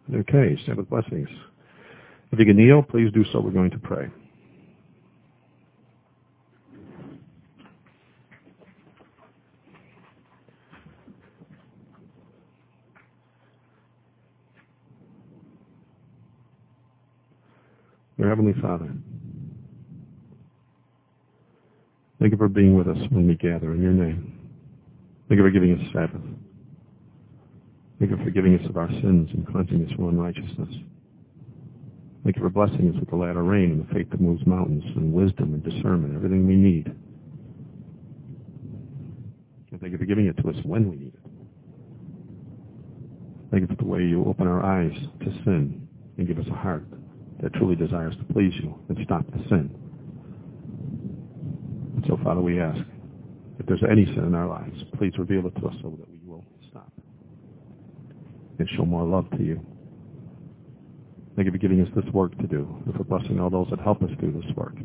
Okay, Sabbath blessings. If you can kneel, please do so. We're going to pray. Dear Heavenly Father, thank you for being with us when we gather in your name. Thank you for giving us Sabbath. Thank you for forgiving us of our sins and cleansing us from unrighteousness. Thank you for blessing us with the latter rain and the faith that moves mountains and wisdom and discernment, everything we need. And thank you for giving it to us when we need it. Thank you for the way you open our eyes to sin and give us a heart that truly desires to please you and stop the sin. And so, Father, we ask, if there's any sin in our lives, please reveal it to us so that we will stop and show more love to you. Thank you for giving us this work to do and for blessing all those that help us do this work.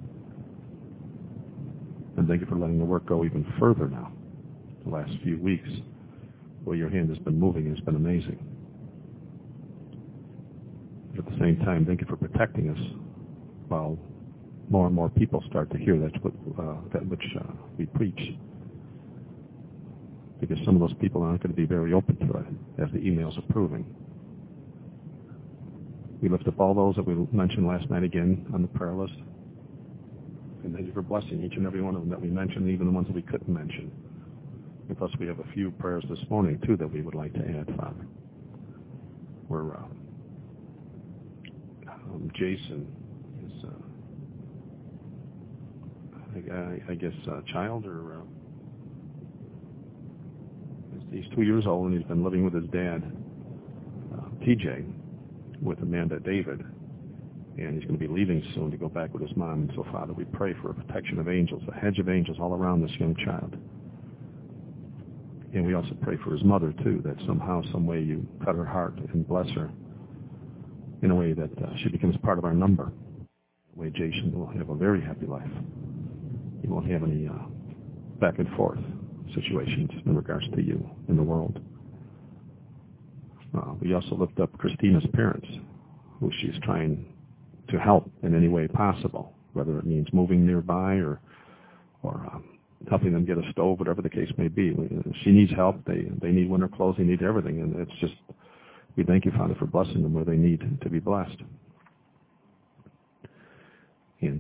And thank you for letting the work go even further now. The last few weeks, where your hand has been moving, has been amazing. But at the same time, thank you for protecting us while more and more people start to hear that which we preach. Because some of those people aren't going to be very open to it, as the emails are proving. We lift up all those that we mentioned last night again on the prayer list. And thank you for blessing each and every one of them that we mentioned, even the ones that we couldn't mention. And plus, we have a few prayers this morning, too, that we would like to add, Father. We're Jason is, I guess, child, or he's 2 years old, and he's been living with his dad, TJ, with Amanda David, and he's going to be leaving soon to go back with his mom. And so, Father, we pray for a protection of angels, a hedge of angels all around this young child. And we also pray for his mother, too, that somehow, some way you cut her heart and bless her in a way that she becomes part of our number. The way Jason will have a very happy life. He won't have any back and forth situations in regards to you in the world. We also lift up Christina's parents, who she's trying to help in any way possible, whether it means moving nearby or helping them get a stove, whatever the case may be. She needs help. They need winter clothes. They need everything. And it's just, we thank you, Father, for blessing them where they need to be blessed. And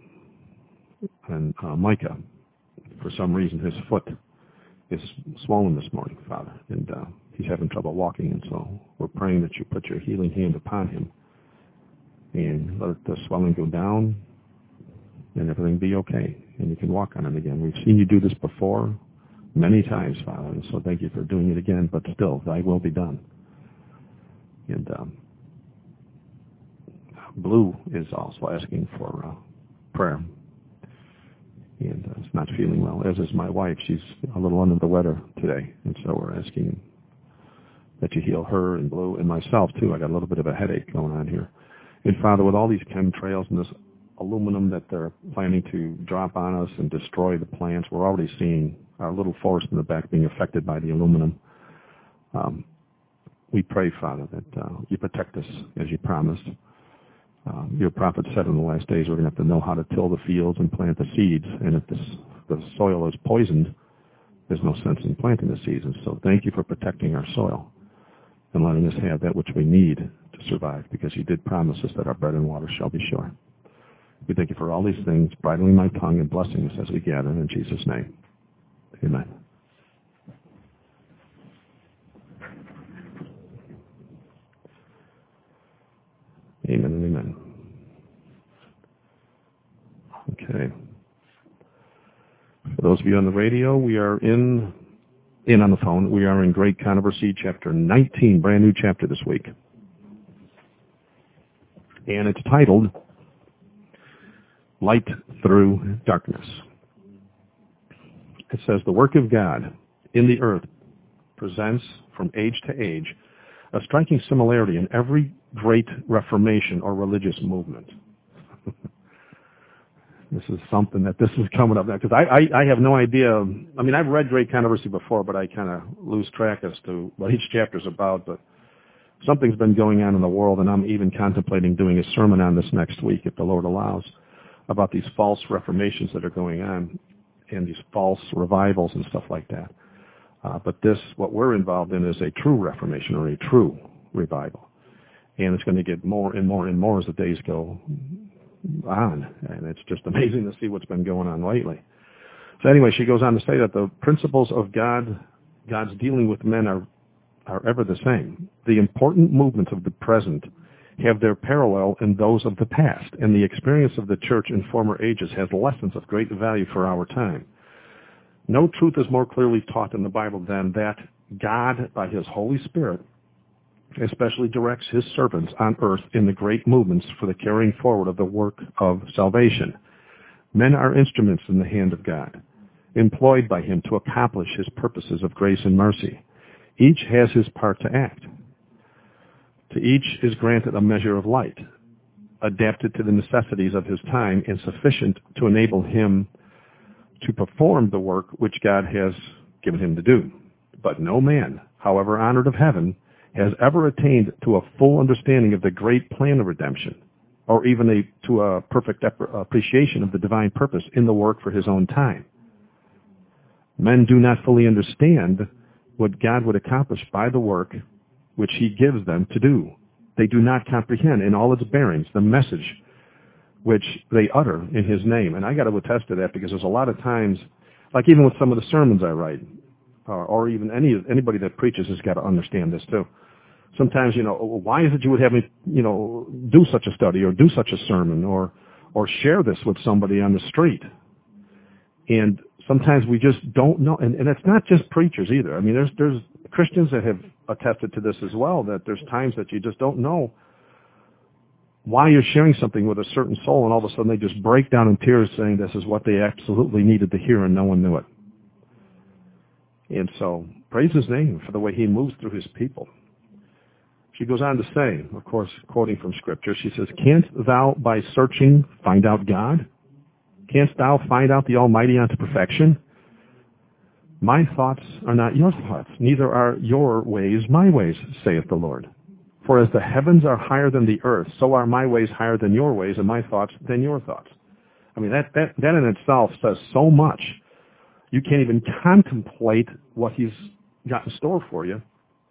Micah, for some reason, his foot is swollen this morning, Father, and he's having trouble walking, and so we're praying that you put your healing hand upon him and let the swelling go down and everything be okay, and you can walk on it again. We've seen you do this before many times, Father, and so thank you for doing it again, but still, thy will be done. And Blue is also asking for prayer. And is not feeling well, as is my wife. She's a little under the weather today, and so we're asking that you heal her and Blue and myself, too. I got a little bit of a headache going on here. And, Father, with all these chemtrails and this aluminum that they're planning to drop on us and destroy the plants, we're already seeing our little forest in the back being affected by the aluminum. We pray, Father, that you protect us as you promised. Your prophet said in the last days we're going to have to know how to till the fields and plant the seeds. And if the soil is poisoned, there's no sense in planting the seeds. And so thank you for protecting our soil and letting us have that which we need to survive, because you did promise us that our bread and water shall be sure. We thank you for all these things, bridling my tongue and blessing us as we gather in Jesus' name. Amen. Amen and amen. Okay. For those of you on the radio, we are in on the phone. We are in Great Controversy, chapter 19, brand new chapter this week. And it's titled Light Through Darkness. It says, the work of God in the earth presents from age to age a striking similarity in every great Reformation or religious movement. This is something that this is coming up now, because I have no idea. I mean, I've read Great Controversy before, but I kind of lose track as to what each chapter is about. But Something's been going on in the world, and I'm even contemplating doing a sermon on this next week, if the Lord allows, about these false reformations that are going on and these false revivals and stuff like that. But what we're involved in, is a true reformation or a true revival. And it's going to get more and more and more as the days go on. And it's just amazing to see what's been going on lately. So anyway, she goes on to say that the principles of God's dealing with men are ever the same. The important movements of the present have their parallel in those of the past, and the experience of the church in former ages has lessons of great value for our time. No truth is more clearly taught in the Bible than that God, by His Holy Spirit, especially directs His servants on earth in the great movements for the carrying forward of the work of salvation. Men are instruments in the hand of God, employed by Him to accomplish His purposes of grace and mercy. Each has his part to act. To each is granted a measure of light, adapted to the necessities of his time and sufficient to enable him to perform the work which God has given him to do. But no man, however honored of heaven, has ever attained to a full understanding of the great plan of redemption, or even to a perfect appreciation of the divine purpose in the work for his own time. Men do not fully understand what God would accomplish by the work which He gives them to do. They do not comprehend in all its bearings the message which they utter in His name. And I got to attest to that, because there's a lot of times, like even with some of the sermons I write, or even anybody that preaches has got to understand this too. Sometimes, why is it you would have me, do such a study or do such a sermon or share this with somebody on the street? And sometimes we just don't know, and it's not just preachers either. I mean, there's Christians that have attested to this as well, that there's times that you just don't know why you're sharing something with a certain soul, and all of a sudden they just break down in tears saying this is what they absolutely needed to hear, and no one knew it. And so, praise His name for the way He moves through His people. She goes on to say, of course, quoting from Scripture, she says, "Canst thou by searching find out God? Canst thou find out the Almighty unto perfection? My thoughts are not your thoughts, neither are your ways my ways, saith the Lord. For as the heavens are higher than the earth, so are my ways higher than your ways, and my thoughts than your thoughts." I mean, that in itself says so much. You can't even contemplate what He's got in store for you.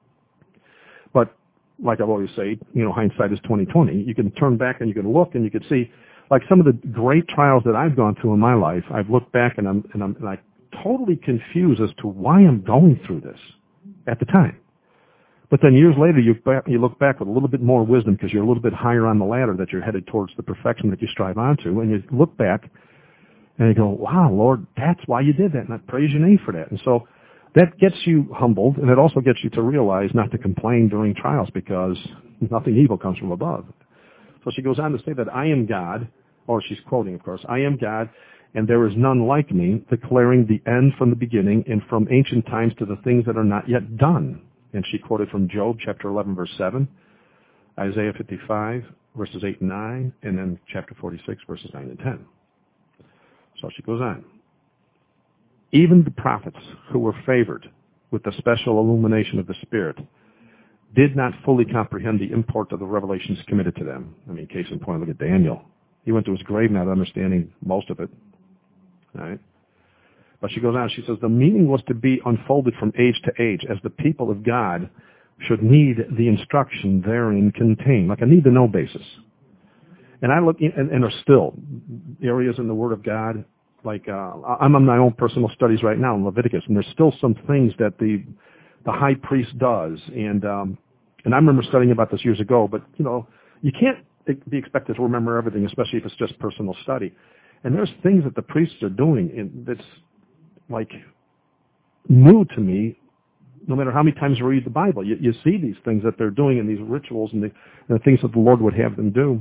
But like I've always said, hindsight is 20/20. You can turn back and you can look and you can see, like some of the great trials that I've gone through in my life. I've looked back and I'm totally confused as to why I'm going through this at the time. But then years later, you look back with a little bit more wisdom, because you're a little bit higher on the ladder that you're headed towards the perfection that you strive onto, and you look back and you go, "Wow, Lord, that's why you did that," and I praise your name for that. And so that gets you humbled, and it also gets you to realize not to complain during trials, because nothing evil comes from above. So she goes on to say that I am God, or she's quoting, of course, "I am God, and there is none like me, declaring the end from the beginning, and from ancient times to the things that are not yet done." And she quoted from Job chapter 11, verse 7, Isaiah 55, verses 8 and 9, and then chapter 46, verses 9 and 10. So she goes on. "Even the prophets who were favored with the special illumination of the Spirit did not fully comprehend the import of the revelations committed to them." I mean, case in point, look at Daniel. He went to his grave not understanding most of it. All right? But she goes on, she says, "The meaning was to be unfolded from age to age, as the people of God should need the instruction therein contained," like a need-to-know basis. And I look, and there are still areas in the Word of God, like I'm on my own personal studies right now in Leviticus, and there's still some things that the high priest does. And I remember studying about this years ago, but, you can't be expected to remember everything, especially if it's just personal study. And there's things that the priests are doing that's like new to me, no matter how many times you read the Bible. You see these things that they're doing in these rituals and the things that the Lord would have them do.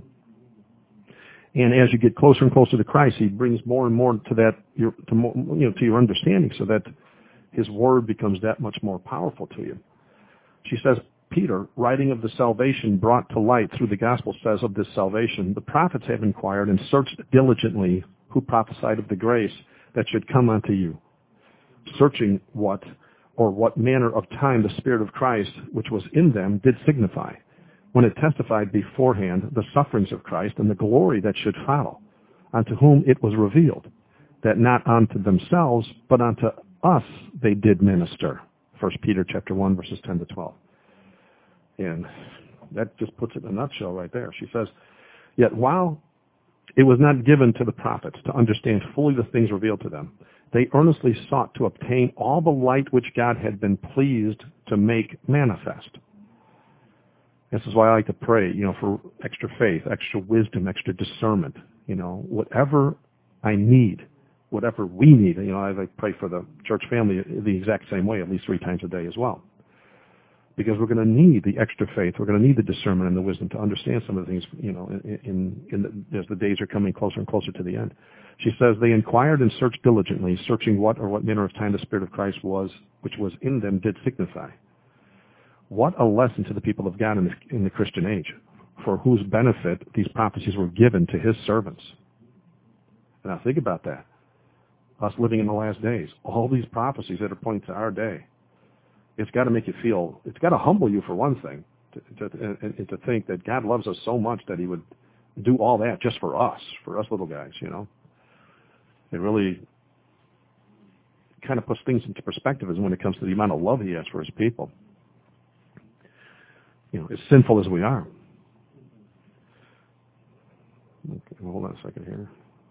And as you get closer and closer to Christ, He brings more and more to that, to your understanding, so that His Word becomes that much more powerful to you. She says, Peter, writing of the salvation brought to light through the gospel, says of this salvation, "The prophets have inquired and searched diligently who prophesied of the grace that should come unto you, searching what or what manner of time the Spirit of Christ, which was in them, did signify, when it testified beforehand the sufferings of Christ and the glory that should follow, unto whom it was revealed, that not unto themselves, but unto us they did minister. 1 Peter chapter 1, verses 10 to 12. And that just puts it in a nutshell right there. She says, yet while it was not given to the prophets to understand fully the things revealed to them, they earnestly sought to obtain all the light which God had been pleased to make manifest. This is why I like to pray, for extra faith, extra wisdom, extra discernment, whatever I need, whatever we need. I pray for the church family the exact same way, at least 3 times a day as well. Because we're going to need the extra faith. We're going to need the discernment and the wisdom to understand some of the things, as the days are coming closer and closer to the end. She says, they inquired and searched diligently, searching what manner of time the Spirit of Christ was, which was in them, did signify. What a lesson to the people of God in the Christian age, for whose benefit these prophecies were given to his servants. And now think about that. Us living in the last days, all these prophecies that are pointing to our day. It's got to make you feel, it's got to humble you for one thing, to think that God loves us so much that he would do all that just for us little guys, It really kind of puts things into perspective as when it comes to the amount of love he has for his people. As sinful as we are. Okay, hold on a second here.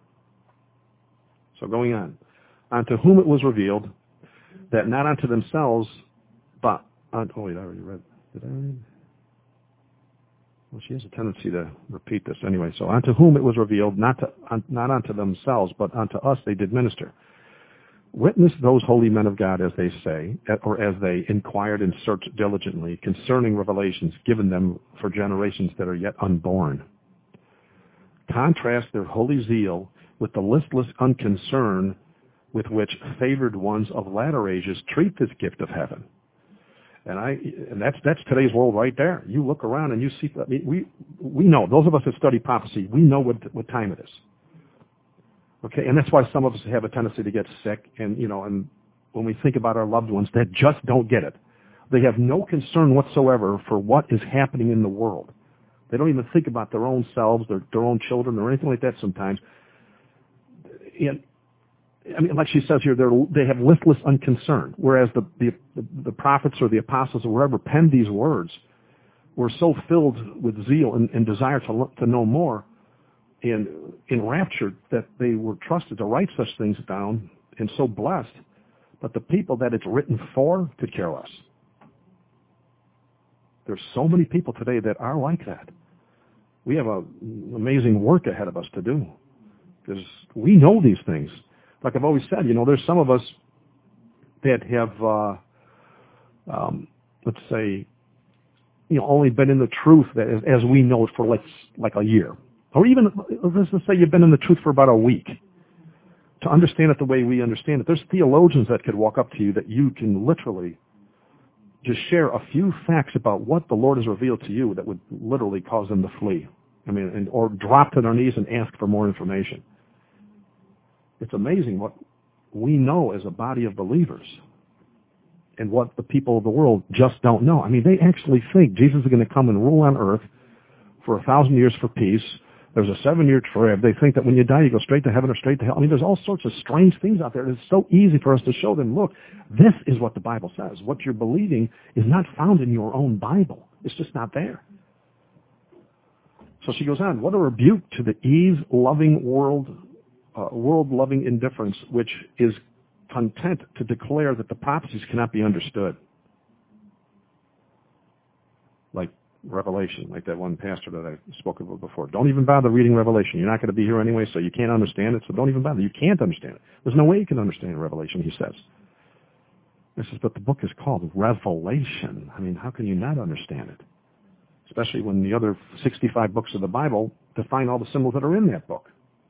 So going on. Unto whom it was revealed that not unto themselves, but I already read. Did I read? Well, she has a tendency to repeat this anyway. So unto whom it was revealed, not unto themselves, but unto us they did minister. Witness those holy men of God, as they say, or as they inquired and searched diligently concerning revelations given them for generations that are yet unborn. Contrast their holy zeal with the listless unconcern with which favored ones of latter ages treat this gift of heaven. And that's today's world right there. You look around and you see, we know, those of us that study prophecy, we know what time it is. Okay, and that's why some of us have a tendency to get sick, and and when we think about our loved ones that just don't get it, they have no concern whatsoever for what is happening in the world. They don't even think about their own selves, their own children, or anything like that sometimes. And like she says here, they have listless unconcern, whereas the prophets or the apostles or whoever penned these words were so filled with zeal and desire to know more, and enraptured that they were trusted to write such things down, and so blessed. But the people that it's written for could care less. There's so many people today that are like that. We have an amazing work ahead of us to do, because we know these things. Like I've always said, there's some of us that have, let's say, only been in the truth as we know it for like a year. Or even, let's just say you've been in the truth for about a week. To understand it the way we understand it, there's theologians that could walk up to you that you can literally just share a few facts about what the Lord has revealed to you that would literally cause them to flee. Or drop to their knees and ask for more information. It's amazing what we know as a body of believers and what the people of the world just don't know. They actually think Jesus is going to come and rule on earth for 1,000 years for peace. There's a 7-year trib. They think that when you die, you go straight to heaven or straight to hell. There's all sorts of strange things out there. It's so easy for us to show them, look, this is what the Bible says. What you're believing is not found in your own Bible. It's just not there. So she goes on, what a rebuke to the ease-loving world-loving indifference, which is content to declare that the prophecies cannot be understood. Like Revelation, like that one pastor that I spoke about before. Don't even bother reading Revelation. You're not going to be here anyway, so you can't understand it, so don't even bother. You can't understand it. There's no way you can understand Revelation, he says. This is what the book is called, Revelation. How can you not understand it? Especially when the other 65 books of the Bible define all the symbols that are in that book.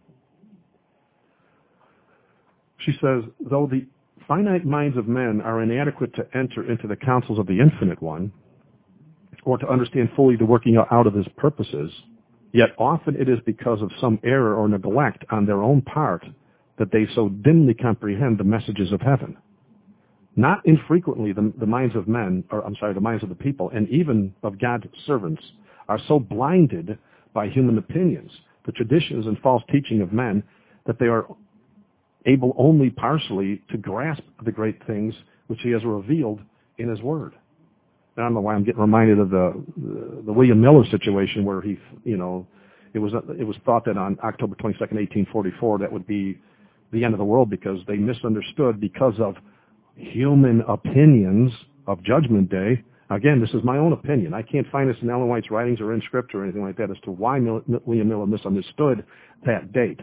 She says, though the finite minds of men are inadequate to enter into the counsels of the Infinite One, or to understand fully the working out of his purposes, yet often it is because of some error or neglect on their own part that they so dimly comprehend the messages of heaven. Not infrequently, the minds of men, the minds of the people, and even of God's servants, are so blinded by human opinions, the traditions and false teaching of men, that they are able only partially to grasp the great things which he has revealed in his word. I don't know why I'm getting reminded of the William Miller situation, where it was thought that on October 22nd, 1844, that would be the end of the world because they misunderstood, because of human opinions of Judgment Day. Again, this is my own opinion. I can't find this in Ellen White's writings or in Scripture or anything like that as to why William Miller misunderstood that date.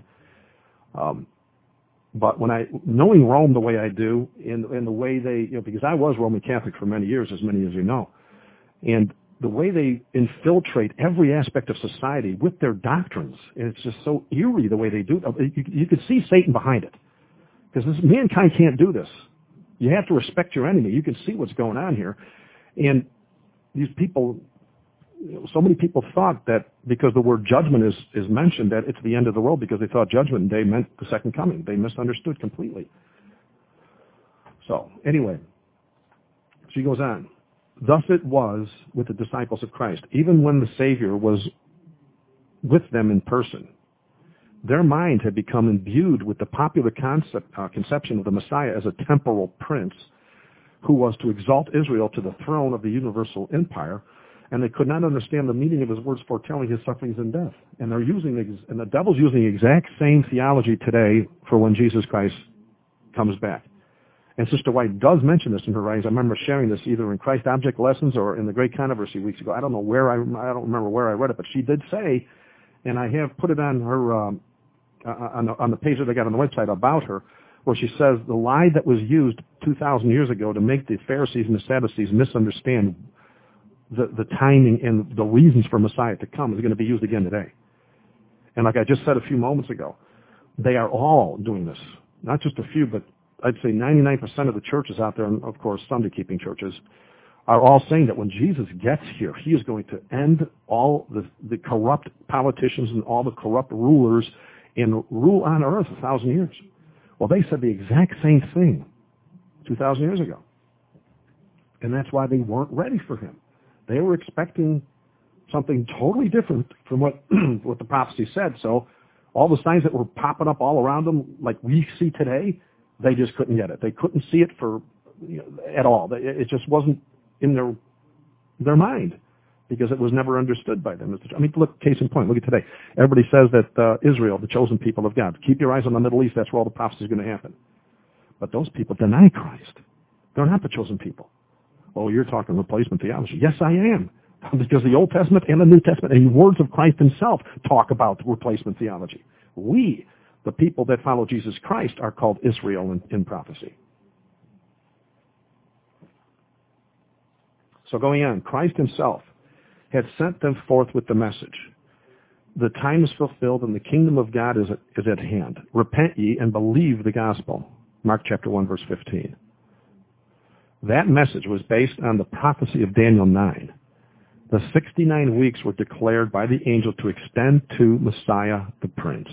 But knowing Rome the way I do, in the way they, because I was Roman Catholic for many years, as many as you know, and the way they infiltrate every aspect of society with their doctrines, and it's just so eerie the way they do it. You could see Satan behind it, because mankind can't do this. You have to respect your enemy. You can see what's going on here, and these people. So many people thought that because the word judgment is mentioned, that it's the end of the world, because they thought Judgment Day meant the second coming. They misunderstood completely. So, anyway, she goes on. Thus it was with the disciples of Christ. Even when the Savior was with them in person, their mind had become imbued with the popular conception of the Messiah as a temporal prince who was to exalt Israel to the throne of the universal empire, and they could not understand the meaning of his words foretelling his sufferings and death. And and the devil's using the exact same theology today for when Jesus Christ comes back. And Sister White does mention this in her writings. I remember sharing this either in Christ Object Lessons or in the Great Controversy weeks ago. I don't remember where I read it, but she did say, and I have put it on her on the page that I got on the website about her, where she says the lie that was used 2,000 years ago to make the Pharisees and the Sadducees misunderstand the timing and the reasons for Messiah to come is going to be used again today. And like I just said a few moments ago, they are all doing this. Not just a few, but I'd say 99% of the churches out there, and of course Sunday-keeping churches, are all saying that when Jesus gets here, he is going to end all the corrupt politicians and all the corrupt rulers and rule on earth 1,000 years. Well, they said the exact same thing 2,000 years ago. And that's why they weren't ready for him. They were expecting something totally different from what the prophecy said. So all the signs that were popping up all around them, like we see today, they just couldn't get it. They couldn't see it at all. It just wasn't in their mind, because it was never understood by them. I mean, look, case in point, look at today. Everybody says that Israel, the chosen people of God, keep your eyes on the Middle East, that's where all the prophecy is going to happen. But those people deny Christ. They're not the chosen people. Oh, you're talking replacement theology. Yes, I am. Because the Old Testament and the New Testament and the words of Christ himself talk about replacement theology. We, the people that follow Jesus Christ, are called Israel in prophecy. So going on, Christ himself had sent them forth with the message. The time is fulfilled and the kingdom of God is at hand. Repent ye and believe the gospel. Mark chapter 1, verse 15. That message was based on the prophecy of Daniel 9. The 69 weeks were declared by the angel to extend to Messiah the Prince.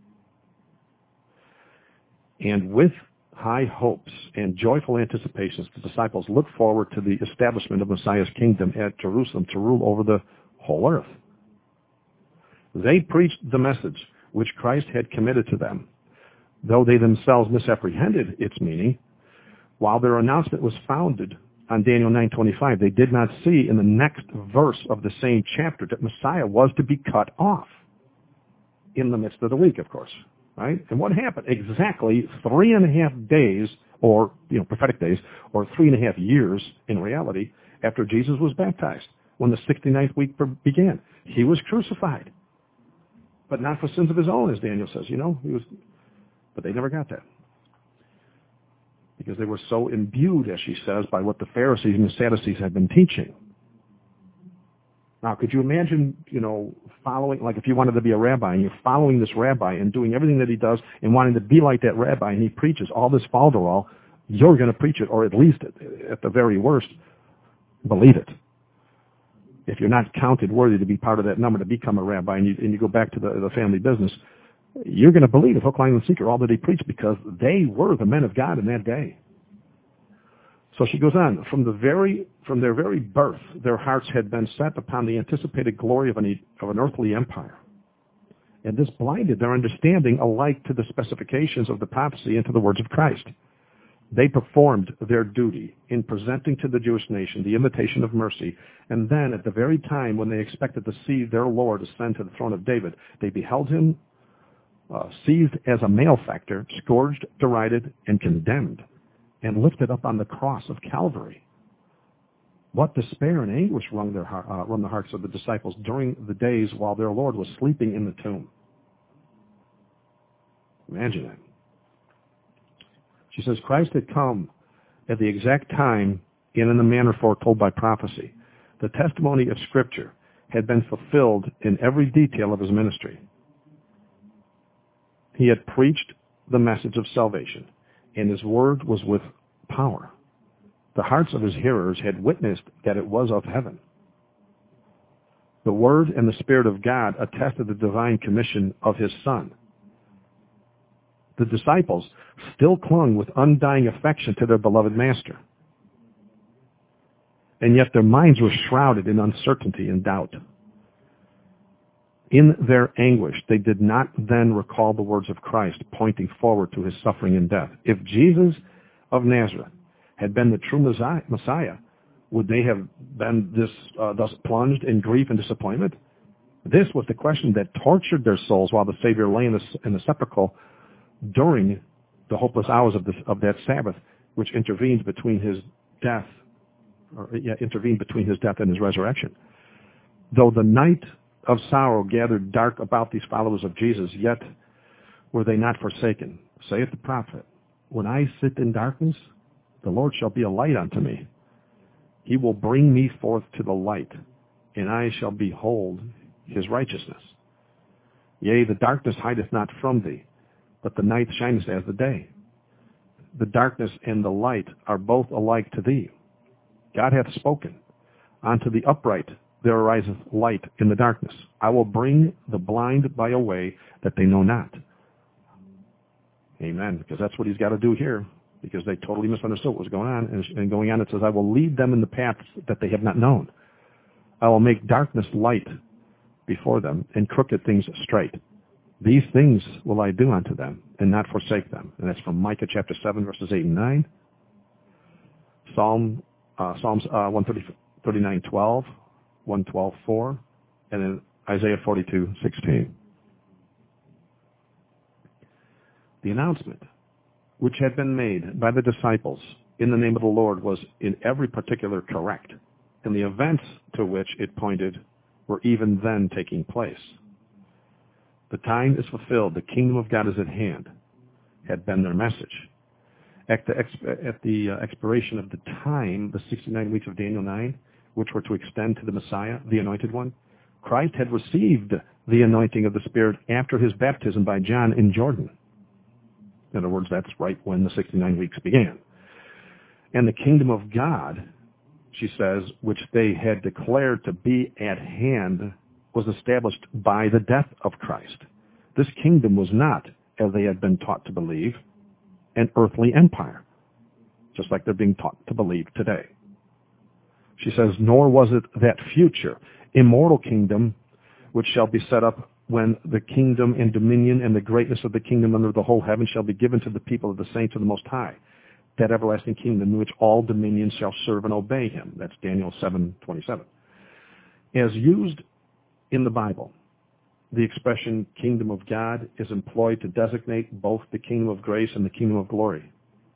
And with high hopes and joyful anticipations, the disciples looked forward to the establishment of Messiah's kingdom at Jerusalem to rule over the whole earth. They preached the message which Christ had committed to them, though they themselves misapprehended its meaning. While their announcement was founded on Daniel 9:25, they did not see in the next verse of the same chapter that Messiah was to be cut off in the midst of the week, of course. Right? And what happened? Exactly 3.5 days, or prophetic days, or 3.5 years in reality, after Jesus was baptized, when the 69th week began. He was crucified. But not for sins of his own, as Daniel says. But they never got that. Because they were so imbued, as she says, by what the Pharisees and the Sadducees had been teaching. Now, could you imagine, following, like if you wanted to be a rabbi and you're following this rabbi and doing everything that he does and wanting to be like that rabbi, and he preaches all this falderall, you're going to preach it, or at least at the very worst, believe it. If you're not counted worthy to be part of that number to become a rabbi, and you go back to the family business, you're going to believe it, hook, line, and sinker, all that he preached, because they were the men of God in that day. So she goes on, from their very birth, their hearts had been set upon the anticipated glory of an earthly empire. And this blinded their understanding alike to the specifications of the prophecy and to the words of Christ. They performed their duty in presenting to the Jewish nation the invitation of mercy, and then at the very time when they expected to see their Lord ascend to the throne of David, they beheld him seized as a malefactor, scourged, derided, and condemned, and lifted up on the cross of Calvary. What despair and anguish wrung the hearts of the disciples during the days while their Lord was sleeping in the tomb. Imagine that. She says, Christ had come at the exact time and in the manner foretold by prophecy. The testimony of Scripture had been fulfilled in every detail of his ministry. He had preached the message of salvation, and his word was with power. The hearts of his hearers had witnessed that it was of heaven. The Word and the Spirit of God attested the divine commission of his Son. The disciples still clung with undying affection to their beloved Master. And yet their minds were shrouded in uncertainty and doubt. In their anguish, they did not then recall the words of Christ pointing forward to his suffering and death. If Jesus of Nazareth had been the true Messiah, would they have been thus plunged in grief and disappointment? This was the question that tortured their souls while the Savior lay in the sepulchre during the hopeless hours of that Sabbath, which intervened between his death and his resurrection. Though the night of sorrow gathered dark about these followers of Jesus, yet were they not forsaken. Saith the prophet, when I sit in darkness, the Lord shall be a light unto me. He will bring me forth to the light, and I shall behold his righteousness. Yea, the darkness hideth not from thee, but the night shineth as the day. The darkness and the light are both alike to thee. God hath spoken. Unto the upright there ariseth light in the darkness. I will bring the blind by a way that they know not. Amen. Because that's what he's got to do here, because they totally misunderstood what was going on. And going on, it says, I will lead them in the paths that they have not known. I will make darkness light before them, and crooked things straight. These things will I do unto them, and not forsake them. And that's from Micah chapter 7, verses 8 and 9. Psalms 139:12, 112:4, and then Isaiah 42:16. The announcement, which had been made by the disciples in the name of the Lord, was in every particular correct, and the events to which it pointed were even then taking place. The time is fulfilled. The kingdom of God is at hand, had been their message. At the expiration of the time, the 69 weeks of Daniel 9, which were to extend to the Messiah, the Anointed One, Christ had received the anointing of the Spirit after his baptism by John in Jordan. In other words, that's right when the 69 weeks began. And the kingdom of God, she says, which they had declared to be at hand, was established by the death of Christ. This kingdom was not, as they had been taught to believe, an earthly empire, just like they're being taught to believe today. She says, nor was it that future, immortal kingdom which shall be set up when the kingdom and dominion and the greatness of the kingdom under the whole heaven shall be given to the people of the saints of the Most High, that everlasting kingdom in which all dominions shall serve and obey him. That's Daniel 7:27. As used in the Bible, the expression kingdom of God is employed to designate both the kingdom of grace and the kingdom of glory.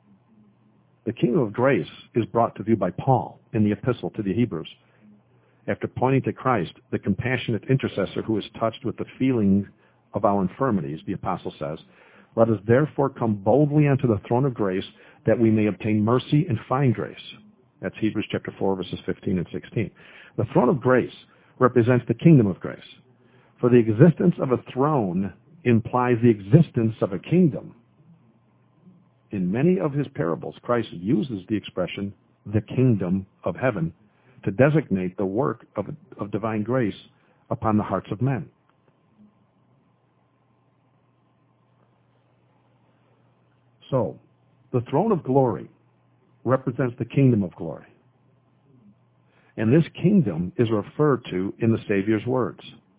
The kingdom of grace is brought to view by Paul in the epistle to the Hebrews. After pointing to Christ, the compassionate intercessor who is touched with the feeling of our infirmities, the apostle says, let us therefore come boldly unto the throne of grace that we may obtain mercy and find grace. That's Hebrews chapter 4, verses 15 and 16. The throne of grace represents the kingdom of grace. For the existence of a throne implies the existence of a kingdom. In many of his parables, Christ uses the expression, the kingdom of heaven, to designate the work of divine grace upon the hearts of men. So, the throne of glory represents the kingdom of glory. And this kingdom is referred to in the Savior's words.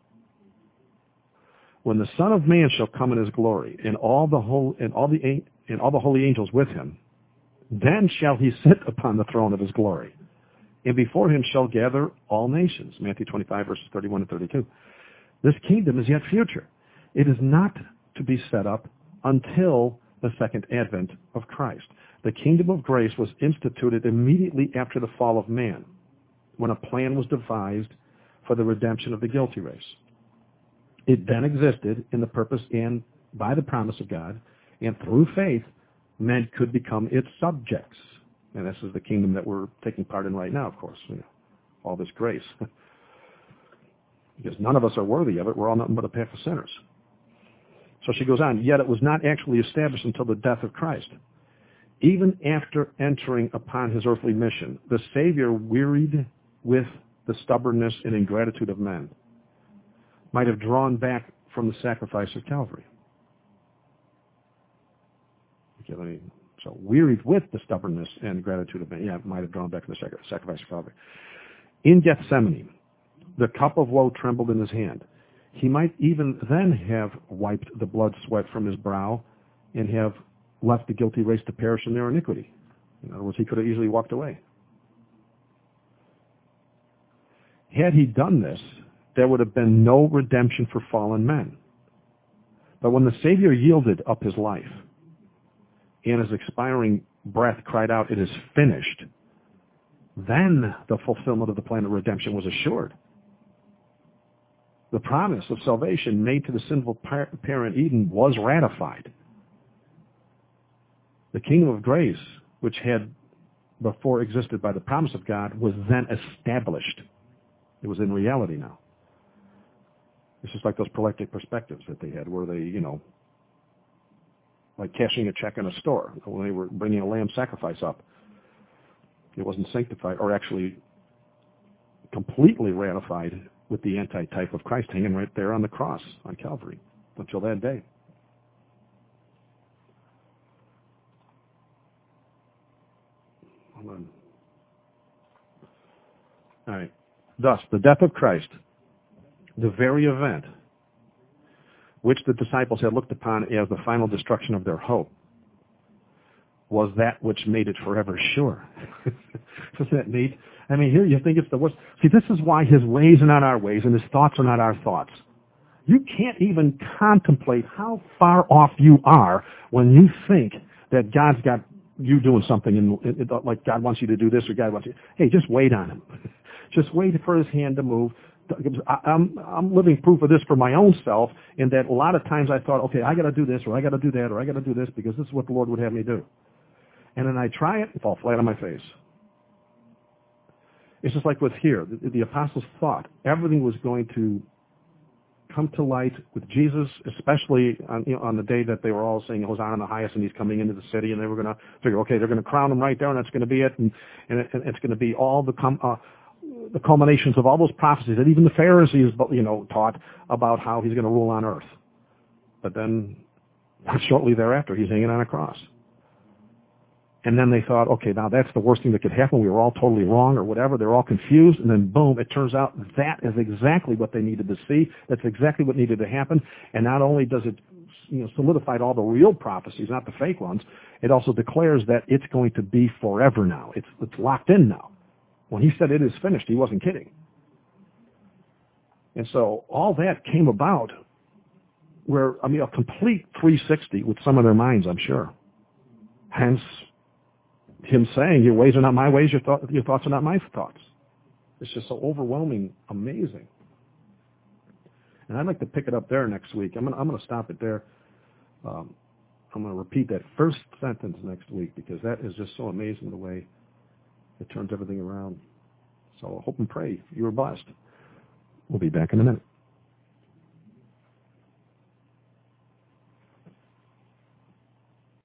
When the Son of Man shall come in his glory, and all the holy angels with him, then shall he sit upon the throne of his glory. And before him shall gather all nations. Matthew 25, verses 31 and 32. This kingdom is yet future. It is not to be set up until the second advent of Christ. The kingdom of grace was instituted immediately after the fall of man, when a plan was devised for the redemption of the guilty race. It then existed in the purpose and by the promise of God, and through faith, men could become its subjects. And this is the kingdom that we're taking part in right now, of course. All this grace. Because none of us are worthy of it. We're all nothing but a pack of sinners. So she goes on, yet it was not actually established until the death of Christ. Even after entering upon his earthly mission, the Savior, wearied with the stubbornness and ingratitude of men, might have drawn back from the sacrifice of Calvary. Okay, so wearied with the stubbornness and gratitude of men, might have drawn back from the sacrifice of Calvary. In Gethsemane, the cup of woe trembled in his hand. He might even then have wiped the blood sweat from his brow and have left the guilty race to perish in their iniquity. In other words, he could have easily walked away. Had he done this, there would have been no redemption for fallen men. But when the Savior yielded up his life, and his expiring breath cried out, "It is finished," then the fulfillment of the plan of redemption was assured. The promise of salvation made to the sinful parent Eden was ratified. The kingdom of grace, which had before existed by the promise of God, was then established. It was in reality now. It's just like those proleptic perspectives that they had, where they, like cashing a check in a store. When they were bringing a lamb sacrifice up, it wasn't sanctified or actually completely ratified with the antitype of Christ hanging right there on the cross on Calvary until that day. Hold on. All right. Thus, the death of Christ, the very event which the disciples had looked upon as the final destruction of their hope, was that which made it forever sure. Isn't that neat? I mean, here you think it's the worst. See, this is why his ways are not our ways and his thoughts are not our thoughts. You can't even contemplate how far off you are when you think that God's got you doing something like God wants you to do this or God wants you. Hey, just wait on him. Just wait for his hand to move. I'm living proof of this for my own self, in that a lot of times I thought, okay, I got to do this, or I got to do that, or I got to do this because this is what the Lord would have me do. And then I try it and fall flat on my face. It's just like with here. The apostles thought everything was going to come to light with Jesus, especially on the day that they were all saying Hosanna in the highest, and he's coming into the city, and they were going to figure, okay, they're going to crown him right there, and that's going to be it, and it's going to be all the culminations of all those prophecies that even the Pharisees, taught about how he's going to rule on earth. But then, shortly thereafter, he's hanging on a cross. And then they thought, okay, now that's the worst thing that could happen. We were all totally wrong or whatever. They're all confused. And then, boom, it turns out that is exactly what they needed to see. That's exactly what needed to happen. And not only does it solidify all the real prophecies, not the fake ones, it also declares that it's going to be forever now. It's locked in now. When he said it is finished, he wasn't kidding. And so all that came about a complete 360 with some of their minds, I'm sure. Hence, him saying, your ways are not my ways, your thoughts are not my thoughts. It's just so overwhelming, amazing. And I'd like to pick it up there next week. I'm going to stop it there. I'm going to repeat that first sentence next week, because that is just so amazing the way it turns everything around. So I hope and pray you are blessed. We'll be back in a minute.